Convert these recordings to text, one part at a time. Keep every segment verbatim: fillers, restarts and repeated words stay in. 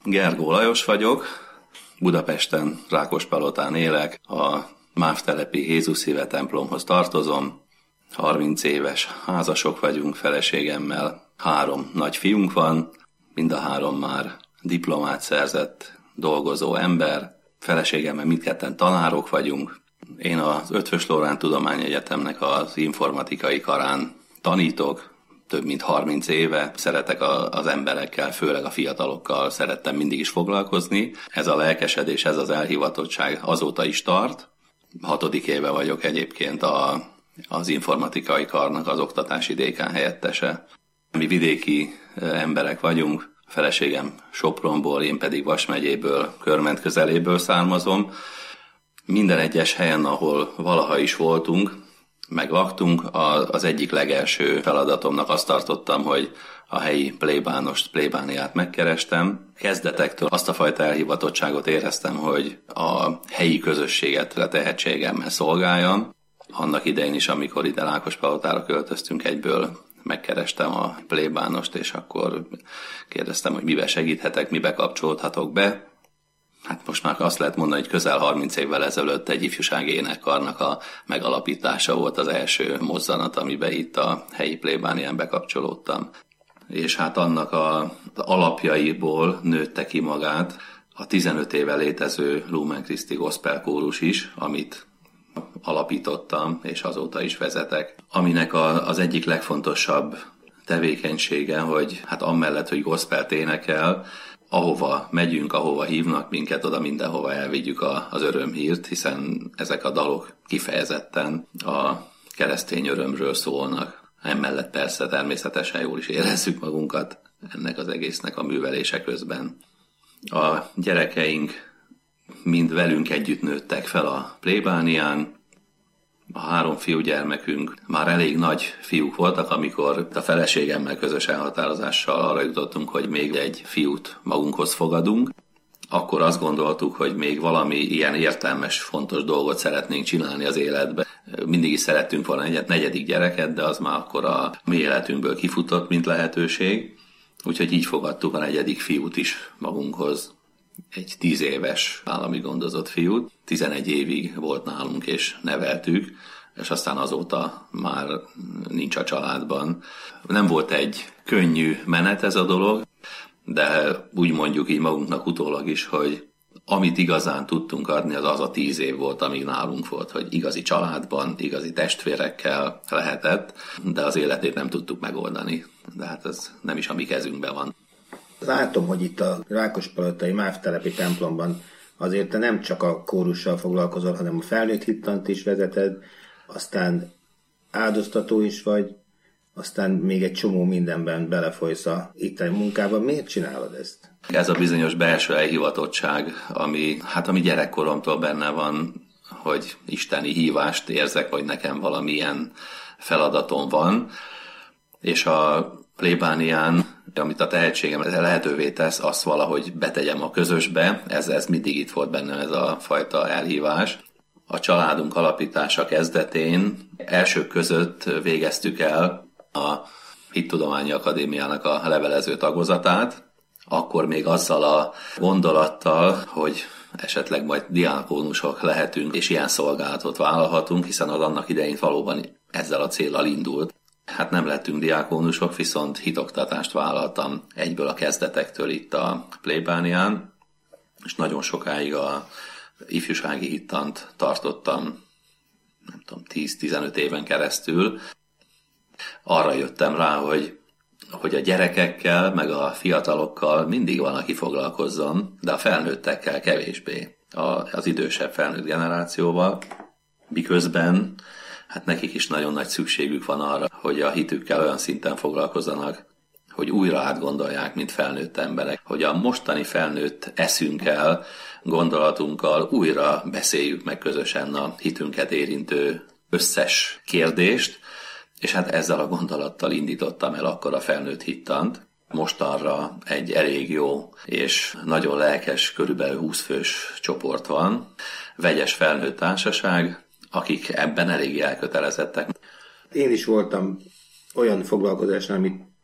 Gergó Lajos vagyok, Budapesten, Rákospalotán élek, a MÁV telepi Jézus Szíve templomhoz tartozom, harminc éves házasok vagyunk feleségemmel, három nagy fiunk van, mind a három már diplomát szerzett dolgozó ember, feleségemmel mindketten tanárok vagyunk. Én az Eötvös Loránd Tudományegyetemnek az informatikai karán tanítok, több mint harminc éve. Szeretek a, az emberekkel, főleg a fiatalokkal szerettem mindig is foglalkozni. Ez a lelkesedés, ez az elhivatottság azóta is tart. Hatodik éve vagyok egyébként a, az informatikai karnak az oktatási dékán helyettese. Mi vidéki emberek vagyunk, a feleségem Sopronból, én pedig Vas megyéből, Körment közeléből származom. Minden egyes helyen, ahol valaha is voltunk, meg laktunk, az egyik legelső feladatomnak azt tartottam, hogy a helyi plébánost, plébániát megkerestem. Kezdetektől azt a fajta elhivatottságot éreztem, hogy a helyi közösséget a tehetségemmel szolgáljam. Annak idején is, amikor ide Rákospalotára költöztünk, egyből megkerestem a plébánost, és akkor kérdeztem, hogy mibe segíthetek, mibe kapcsolódhatok be. Hát most már azt lehet mondani, hogy közel harminc évvel ezelőtt egy ifjúsági énekkarnak a megalapítása volt az első mozzanat, amiben itt a helyi plébánián bekapcsolódtam. És hát annak a alapjaiból nőtte ki magát a tizenöt éve létező Lumen Christi Gospel kórus is, amit alapítottam, és azóta is vezetek. Aminek a, az egyik legfontosabb tevékenysége, hogy hát amellett, hogy gospelt énekel, ahova megyünk, ahova hívnak minket, oda mindenhova elvigyük a, az örömhírt, hiszen ezek a dalok kifejezetten a keresztény örömről szólnak. Emellett persze természetesen jól is érezzük magunkat ennek az egésznek a művelése közben. A gyerekeink mind velünk együtt nőttek fel a plébánián. A három fiúgyermekünk már elég nagy fiúk voltak, amikor a feleségemmel közös elhatározással arra jutottunk, hogy még egy fiút magunkhoz fogadunk. Akkor azt gondoltuk, hogy még valami ilyen értelmes, fontos dolgot szeretnénk csinálni az életbe. Mindig is szerettünk volna egy negyedik gyereket, de az már akkor a mi életünkből kifutott, mint lehetőség. Úgyhogy így fogadtuk a negyedik fiút is magunkhoz. Egy tíz éves állami gondozott fiút, tizenegy évig volt nálunk és neveltük, és aztán azóta már nincs a családban. Nem volt egy könnyű menet ez a dolog, de úgy mondjuk így magunknak utólag is, hogy amit igazán tudtunk adni, az az a tíz év volt, amíg nálunk volt, hogy igazi családban, igazi testvérekkel lehetett, de az életét nem tudtuk megoldani. De hát ez nem is a mi kezünkben van. Látom, hogy itt a Rákospalotai MÁV telepi templomban azért te nem csak a kórussal foglalkozol, hanem a felnőtt hittant is vezeted, aztán áldoztató is vagy, aztán még egy csomó mindenben belefolysz a itteni munkában. Miért csinálod ezt? Ez a bizonyos belső elhivatottság, ami hát ami gyerekkoromtól benne van, hogy isteni hívást érzek, hogy nekem valamilyen feladatom van, és a plébánián, amit a tehetségem lehetővé tesz, azt valahogy betegyem a közösbe, ez, ez mindig itt volt bennem ez a fajta elhívás. A családunk alapítása kezdetén elsők között végeztük el a Hittudományi Akadémiának a levelező tagozatát, akkor még azzal a gondolattal, hogy esetleg majd diákónusok lehetünk, és ilyen szolgálatot vállalhatunk, hiszen az annak idején valóban ezzel a céllal indult. Hát nem lettünk diákónusok, viszont hitoktatást vállaltam egyből a kezdetektől itt a plébánián, és nagyon sokáig a ifjúsági hittant tartottam, nem tudom, tíz-tizenöt éven keresztül. Arra jöttem rá, hogy, hogy a gyerekekkel, meg a fiatalokkal mindig van, aki foglalkozzon, de a felnőttekkel kevésbé, a, az idősebb felnőtt generációval, miközben hát nekik is nagyon nagy szükségük van arra, hogy a hitükkel olyan szinten foglalkozzanak, hogy újra átgondolják, mint felnőtt emberek, hogy a mostani felnőtt eszünkkel, gondolatunkkal újra beszéljük meg közösen a hitünket érintő összes kérdést, és hát ezzel a gondolattal indítottam el akkor a felnőtt hittant. Mostanra egy elég jó és nagyon lelkes, körülbelül húsz fős csoport van, vegyes felnőtt társaság, akik ebben eléggé elkötelezettek. Én is voltam olyan foglalkozáson, amit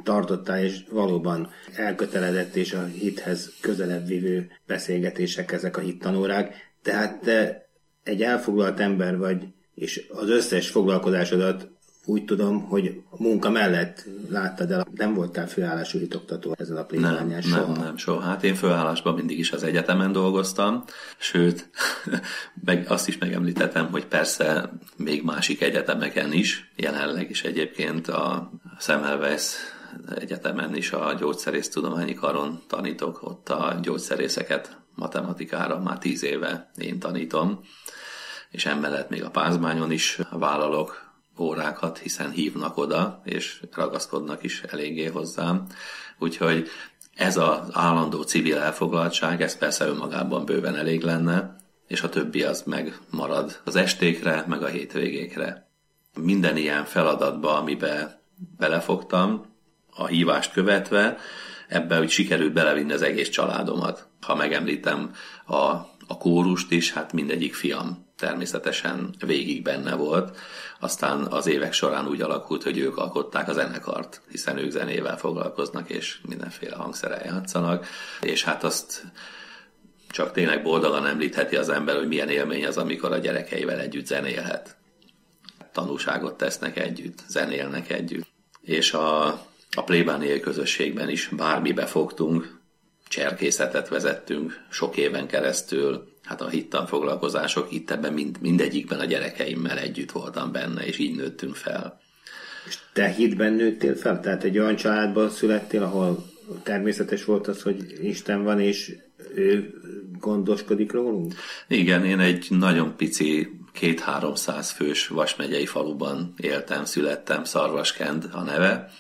tartottál, és valóban elkötelezett és a hithez közelebb vívő beszélgetések ezek a hittanórák. Tehát te egy elfoglalt ember vagy, és az összes foglalkozásodat úgy tudom, hogy munka mellett láttad el, nem voltál főállású hitoktató ezen a plébánián soha. Nem, nem, soha. Hát én főállásban mindig is az egyetemen dolgoztam, sőt, meg azt is megemlítettem, hogy persze még másik egyetemeken is, jelenleg is egyébként a Semmelweis egyetemen is a gyógyszerésztudományi karon tanítok, ott a gyógyszerészeket matematikára már tíz éve én tanítom, és emellett még a Pázmányon is vállalok órákat, hiszen hívnak oda, és ragaszkodnak is eléggé hozzám. Úgyhogy ez az állandó civil elfoglaltság, ez persze önmagában bőven elég lenne, és a többi az meg marad az estékre, meg a hétvégékre. Minden ilyen feladatba, amiben belefogtam, a hívást követve, ebben úgy sikerült belevinni az egész családomat. Ha megemlítem a, a kórust is, hát mindegyik fiam természetesen végig benne volt. Aztán az évek során úgy alakult, hogy ők alkották a zenekart, hiszen ők zenével foglalkoznak, és mindenféle hangszerrel játszanak. És hát azt csak tényleg boldogan említheti az ember, hogy milyen élmény az, amikor a gyerekeivel együtt zenélhet. Tanúságot tesznek együtt, zenélnek együtt. És a, a plébániai közösségben is bármibe fogtunk, cserkészetet vezettünk sok éven keresztül. Hát a hittan foglalkozások, itt ebben mind, mindegyikben a gyerekeimmel együtt voltam benne, és így nőttünk fel. És te hitben nőttél fel? Tehát egy olyan családban születtél, ahol természetes volt az, hogy Isten van, és ő gondoskodik rólunk? Igen, én egy nagyon pici, két-háromszáz fős Vas megyei faluban éltem, születtem, Szarvaskend a neve,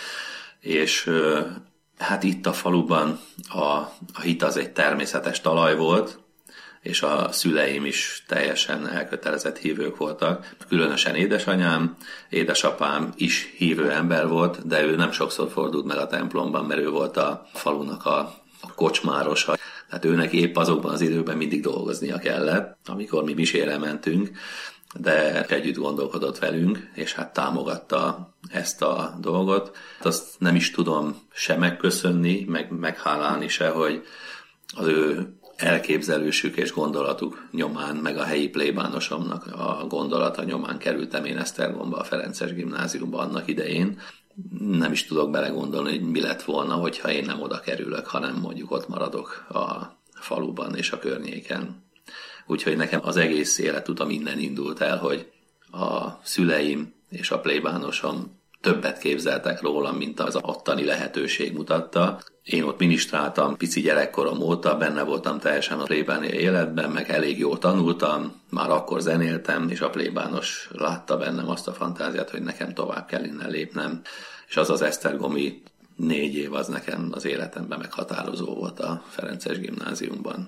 és hát itt a faluban a, a hit az egy természetes talaj volt, és a szüleim is teljesen elkötelezett hívők voltak. Különösen édesanyám, édesapám is hívő ember volt, de ő nem sokszor fordult meg a templomban, mert ő volt a falunak a, a kocsmárosa. Tehát őnek épp azokban az időben mindig dolgoznia kellett, amikor mi misére mentünk, de együtt gondolkodott velünk, és hát támogatta ezt a dolgot. Azt nem is tudom se megköszönni, meg meghálálni se, hogy az ő elképzelésük és gondolatuk nyomán, meg a helyi plébánosomnak a gondolata nyomán kerültem én Esztergomba, a Ferences gimnáziumba annak idején. Nem is tudok belegondolni, hogy mi lett volna, hogyha én nem oda kerülök, hanem mondjuk ott maradok a faluban és a környéken. Úgyhogy nekem az egész életutam innen indult el, hogy a szüleim és a plébánosom többet képzeltek rólam, mint az ottani lehetőség mutatta. Én ott ministráltam pici gyerekkorom óta, benne voltam teljesen a plébániai életben, meg elég jól tanultam, már akkor zenéltem, és a plébános látta bennem azt a fantáziát, hogy nekem tovább kell innen lépnem. És az az esztergomi négy év az nekem az életemben meghatározó volt a Ferences gimnáziumban.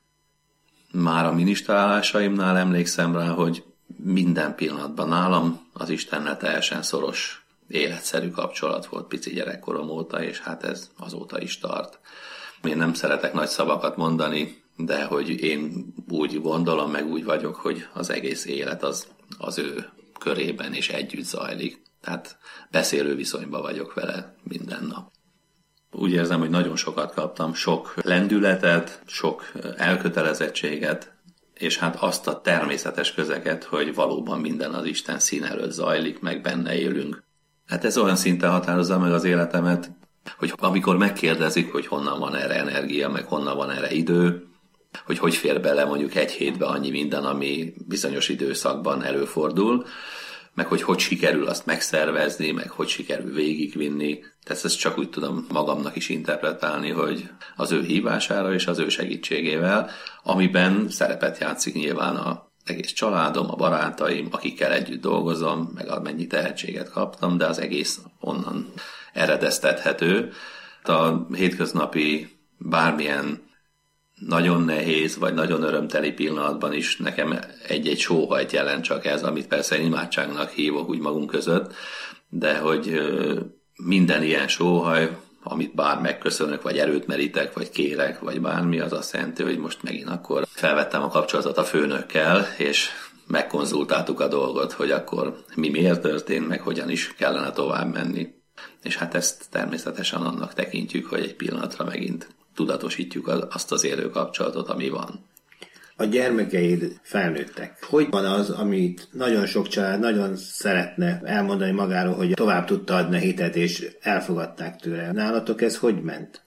Már a ministrálásaimnál emlékszem rá, hogy minden pillanatban nálam az Istennel teljesen szoros életszerű kapcsolat volt pici gyerekkorom óta, és hát ez azóta is tart. Én nem szeretek nagy szavakat mondani, de hogy én úgy gondolom, meg úgy vagyok, hogy az egész élet az, az ő körében és együtt zajlik. Tehát beszélő viszonyban vagyok vele minden nap. Úgy érzem, hogy nagyon sokat kaptam, sok lendületet, sok elkötelezettséget, és hát azt a természetes közeget, hogy valóban minden az Isten szín előtt zajlik, meg benne élünk. Hát ez olyan szinten határozza meg az életemet, hogy amikor megkérdezik, hogy honnan van erre energia, meg honnan van erre idő, hogy hogy fér bele mondjuk egy hétbe annyi minden, ami bizonyos időszakban előfordul, meg hogy hogy sikerül azt megszervezni, meg hogy sikerül végigvinni. Tehát ezt csak úgy tudom magamnak is interpretálni, hogy az ő hívására és az ő segítségével, amiben szerepet játszik nyilván a egész családom, a barátaim, akikkel együtt dolgozom, meg amennyi tehetséget kaptam, de az egész onnan eredeztethető. A hétköznapi bármilyen nagyon nehéz, vagy nagyon örömteli pillanatban is nekem egy-egy sóhajt jelent csak ez, amit persze én imádságnak hívok úgy magunk között, de hogy minden ilyen sóhaj, amit bár megköszönök, vagy erőt merítek, vagy kérek, vagy bármi, az azt jelenti, hogy most megint akkor felvettem a kapcsolatot a főnökkel, és megkonzultáltuk a dolgot, hogy akkor mi miért történt, meg hogyan is kellene tovább menni. És hát ezt természetesen annak tekintjük, hogy egy pillanatra megint tudatosítjuk azt az élő kapcsolatot, ami van. A gyermekeid felnőttek. Hogy van az, amit nagyon sok család nagyon szeretne elmondani magáról, hogy tovább tudta adni a hitet, és elfogadták tőle? Nálatok ez hogy ment?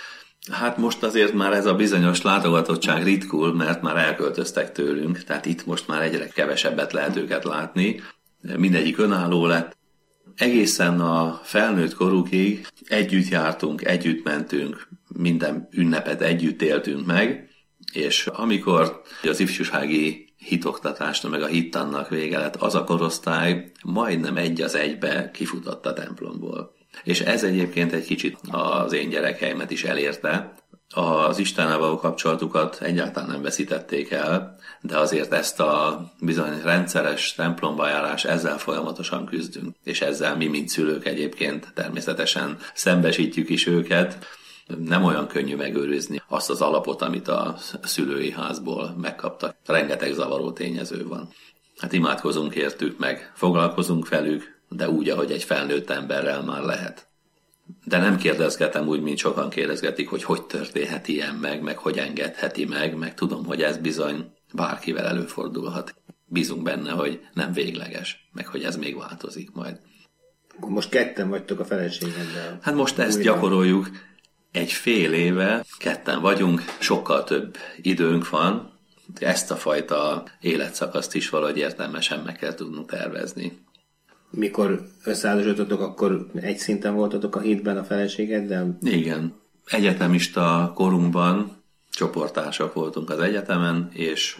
Hát most azért már ez a bizonyos látogatottság ritkul, mert már elköltöztek tőlünk, tehát itt most már egyre kevesebbet lehet őket látni. Mindegyik önálló lett. Egészen a felnőtt korukig együtt jártunk, együtt mentünk, minden ünnepet együtt éltünk meg, és amikor az ifjúsági hitoktatásnak meg a hittannak vége lett, az a korosztály majdnem egy az egybe kifutott a templomból. És ez egyébként egy kicsit az én gyerekeimet is elérte. Az Istennel való kapcsolatukat egyáltalán nem veszítették el, de azért ezt a bizony rendszeres templomba járás, ezzel folyamatosan küzdünk. És ezzel mi, mint szülők egyébként természetesen szembesítjük is őket. Nem olyan könnyű megőrizni azt az alapot, amit a szülői házból megkaptak. Rengeteg zavaró tényező van. Hát imádkozunk értük meg, foglalkozunk velük, de úgy, ahogy egy felnőtt emberrel már lehet. De nem kérdezgetem úgy, mint sokan kérdezgetik, hogy hogy történhet ilyen meg, meg hogy engedheti meg, meg tudom, hogy ez bizony bárkivel előfordulhat. Bízunk benne, hogy nem végleges, meg hogy ez még változik majd. Most ketten vagytok a feleségeddel. Hát most ezt újra gyakoroljuk. Egy fél éve ketten vagyunk, sokkal több időnk van, ezt a fajta életszakaszt is valahogy értelmesen meg kell tudnunk tervezni. Mikor összeházasodtatok, akkor egy szinten voltatok a hitben a feleségeddel? Igen. Egyetemista korunkban csoporttársak voltunk az egyetemen, és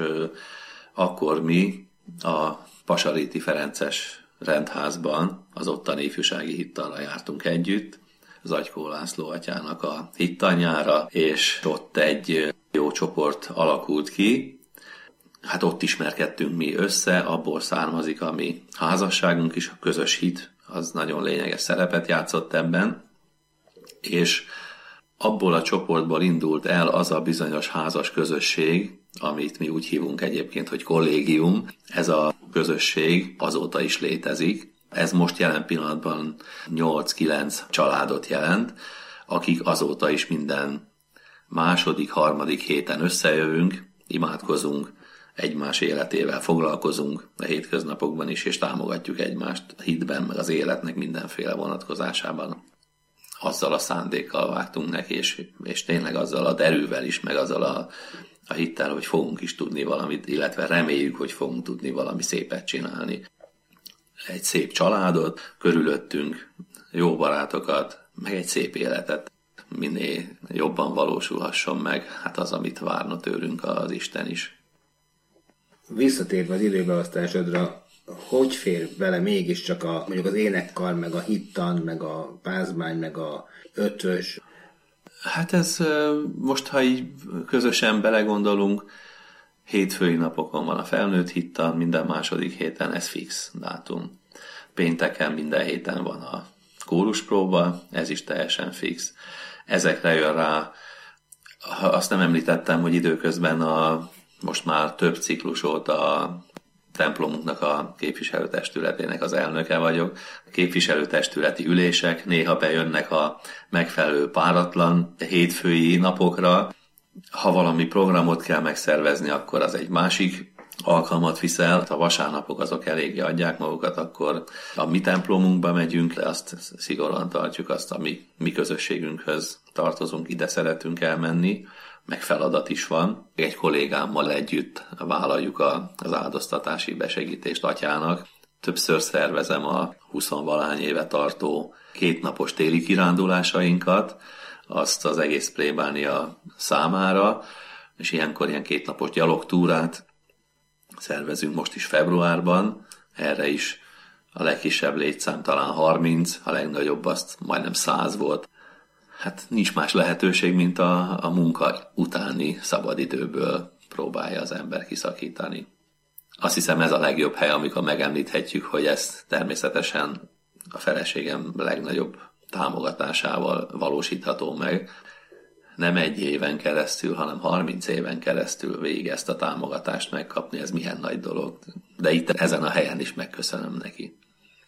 akkor mi a Pasaréti Ferences rendházban az ottani ifjúsági hittanra jártunk együtt, Zagykó László atyának a hittanjára, és ott egy jó csoport alakult ki. Hát ott ismerkedtünk mi össze, abból származik a mi házasságunk is, a közös hit, az nagyon lényeges szerepet játszott ebben, és abból a csoportból indult el az a bizonyos házas közösség, amit mi úgy hívunk egyébként, hogy kollégium. Ez a közösség azóta is létezik. Ez most jelen pillanatban nyolc-kilenc családot jelent, akik azóta is minden második, harmadik héten összejövünk, imádkozunk, egymás életével foglalkozunk a hétköznapokban is, és támogatjuk egymást a hitben, meg az életnek mindenféle vonatkozásában. Azzal a szándékkal vágtunk neki, és, és tényleg azzal a derűvel is, meg azzal a, a hittel, hogy fogunk is tudni valamit, illetve reméljük, hogy fogunk tudni valami szépet csinálni. Egy szép családot, körülöttünk jó barátokat, meg egy szép életet, minél jobban valósulhasson meg, hát az, amit várna tőlünk az Isten is. Visszatérve az időbeosztásodra, hogy fér bele mégiscsak a, mondjuk az énekkar, meg a hittan, meg a pázmány, meg a ötvös? Hát ez most, ha így közösen belegondolunk, hétfői napokon van a felnőtt hittan, minden második héten ez fix dátum. Pénteken minden héten van a kóruspróba, ez is teljesen fix. Ezekre jön rá, azt nem említettem, hogy időközben a, most már több ciklus óta a templomunknak a képviselőtestületének az elnöke vagyok. A képviselőtestületi ülések néha bejönnek a megfelelő páratlan hétfői napokra. Ha valami programot kell megszervezni, akkor az egy másik alkalmat viszel. Ha vasárnapok azok eléggé adják magukat, akkor a mi templomunkba megyünk, de azt szigorúan tartjuk, azt a mi, mi közösségünkhöz tartozunk, ide szeretünk elmenni, meg feladat is van. Egy kollégámmal együtt vállaljuk a, az áldoztatási besegítést atyának. Többször szervezem a huszonvalahány éve tartó kétnapos téli kirándulásainkat, azt az egész plébánia számára, és ilyenkor ilyen kétnapos gyalogtúrát szervezünk most is februárban, erre is a legkisebb létszám talán harminc, a legnagyobb azt majdnem száz volt. Hát nincs más lehetőség, mint a, a munka utáni szabadidőből próbálja az ember kiszakítani. Azt hiszem ez a legjobb hely, amikor megemlíthetjük, hogy ez természetesen a feleségem legnagyobb támogatásával valósítható meg. Nem egy éven keresztül, hanem harminc éven keresztül végig ezt a támogatást megkapni, ez milyen nagy dolog. De itt ezen a helyen is megköszönöm neki.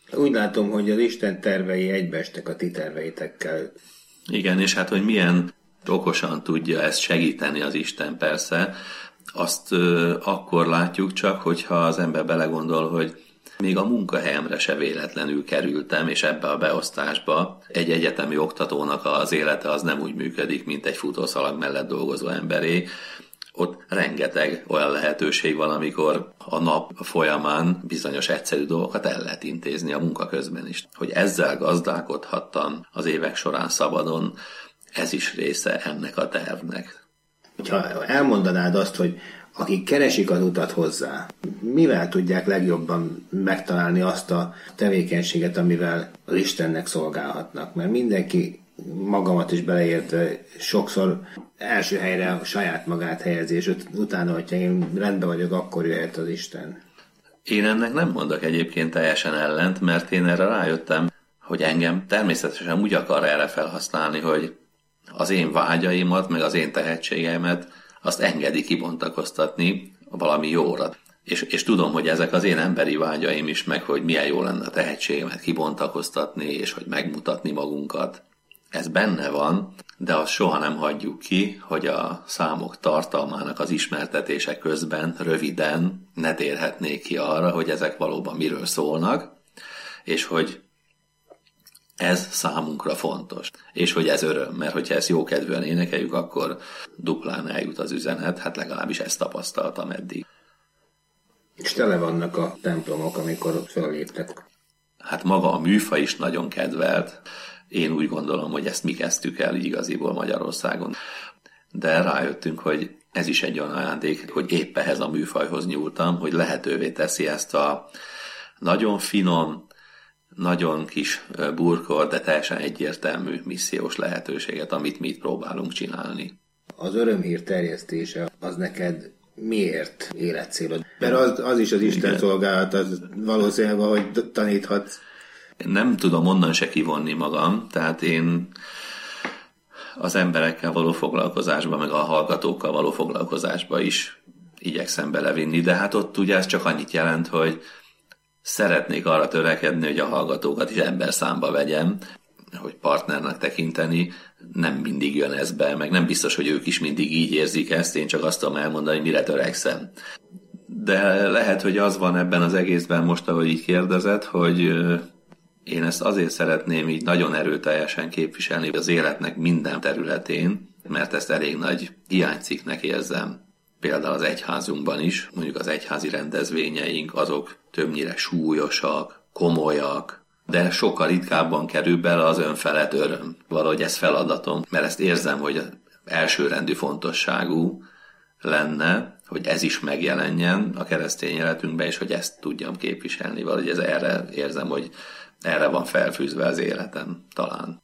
Úgy látom, hogy az Isten tervei egybeestek a ti terveitekkel. Igen, és hát, hogy milyen okosan tudja ezt segíteni az Isten persze, azt ö, akkor látjuk csak, hogyha az ember belegondol, hogy még a munkahelyemre se véletlenül kerültem, és ebbe a beosztásba egy egyetemi oktatónak az élete az nem úgy működik, mint egy futószalag mellett dolgozó emberé. Ott rengeteg olyan lehetőség van, amikor a nap folyamán bizonyos egyszerű dolgokat el lehet intézni a munka közben is. Hogy ezzel gazdálkodhattam az évek során szabadon, ez is része ennek a tervnek. Ha elmondanád azt, hogy akik keresik az utat hozzá, mivel tudják legjobban megtalálni azt a tevékenységet, amivel az Istennek szolgálhatnak? Mert mindenki, magamat is beleértve, sokszor első helyre a saját magát helyezi, és utána, hogyha én rendben vagyok, akkor jöhet az Isten. Én ennek nem mondok egyébként teljesen ellent, mert én erre rájöttem, hogy engem természetesen úgy akar erre felhasználni, hogy az én vágyaimat, meg az én tehetségeimet azt engedi kibontakoztatni valami jóra. És, és tudom, hogy ezek az én emberi vágyaim is, meg hogy milyen jó lenne a tehetségemet kibontakoztatni, és hogy megmutatni magunkat. Ez benne van, de azt soha nem hagyjuk ki, hogy a számok tartalmának az ismertetése közben röviden ne térhetnék ki arra, hogy ezek valóban miről szólnak, és hogy ez számunkra fontos, és hogy ez öröm, mert hogyha ezt jókedvűen énekeljük, akkor duplán eljut az üzenet, hát legalábbis ezt tapasztaltam eddig. És tele vannak a templomok, amikor föléptek. Hát maga a műfaj is nagyon kedvelt. Én úgy gondolom, hogy ezt mi kezdtük el igaziból Magyarországon. De rájöttünk, hogy ez is egy olyan ajándék, hogy épp ehhez a műfajhoz nyúltam, hogy lehetővé teszi ezt a nagyon finom, nagyon kis burkol, de teljesen egyértelmű missziós lehetőséget, amit mi itt próbálunk csinálni. Az örömhír terjesztése az neked miért életcélod? Mert az, az is az Isten szolgálat, az valószínűleg, ahogy taníthatsz. Nem tudom onnan se kivonni magam, tehát én az emberekkel való foglalkozásba, meg a hallgatókkal való foglalkozásba is igyekszem belevinni, de hát ott ugye ez csak annyit jelent, hogy szeretnék arra törekedni, hogy a hallgatókat is emberszámba vegyem, hogy partnernek tekinteni, nem mindig jön ez be, meg nem biztos, hogy ők is mindig így érzik ezt, én csak azt tudom elmondani, mire törekszem. De lehet, hogy az van ebben az egészben most, ahogy így kérdezed, hogy én ezt azért szeretném így nagyon erőteljesen képviselni az életnek minden területén, mert ezt elég nagy hiánycikknek érzem. Például az egyházunkban is, mondjuk az egyházi rendezvényeink, azok többnyire súlyosak, komolyak, de sokkal ritkábban kerül bele az önfelett öröm. Valahogy ez feladatom, mert ezt érzem, hogy elsőrendű fontosságú lenne, hogy ez is megjelenjen a keresztény életünkben, és hogy ezt tudjam képviselni. Valahogy ez erre érzem, hogy erre van felfűzve az életem, talán.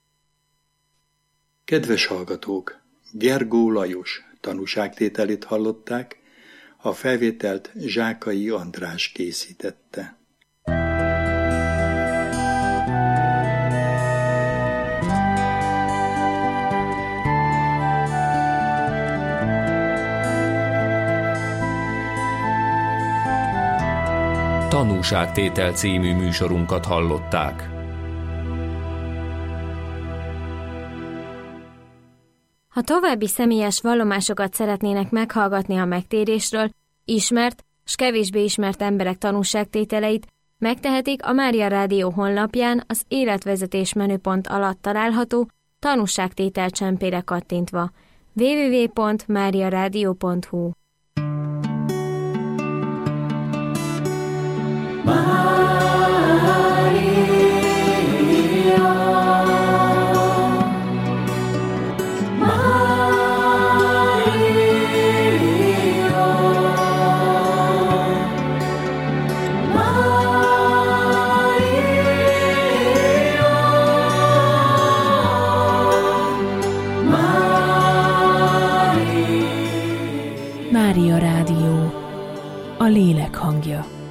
Kedves hallgatók! Gergó Lajos tanúságtételét hallották, a felvételt Zsákai András készítette. Tanúságtétel című műsorunkat hallották. Ha további személyes vallomásokat szeretnének meghallgatni a megtérésről, ismert s kevésbé ismert emberek tanúságtételeit, megtehetik a Mária Rádió honlapján az életvezetés menüpont alatt található tanúságtétel csempére kattintva. double-u double-u double-u pont mária rádió pont hu Mária Rádió, a lélek hangja.